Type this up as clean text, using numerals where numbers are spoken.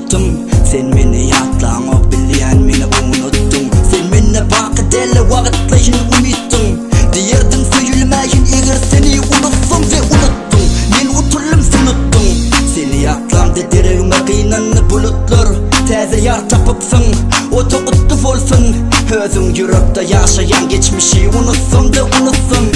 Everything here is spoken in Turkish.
unuttun. Sen meni atlamak bilyen meni unuttun. Sen meni bakı deli vakitlayın umittun. Diyerdin söyülmeyin eğer seni unutsun ve unuttun. Men utullum sunuttun. Seni atlamda derevime kıynanlı bulutlar. Teze yar tapıpsın, o toquttu olsun. Özün yürekte yaşayan geçmişi unutsun da unutsun.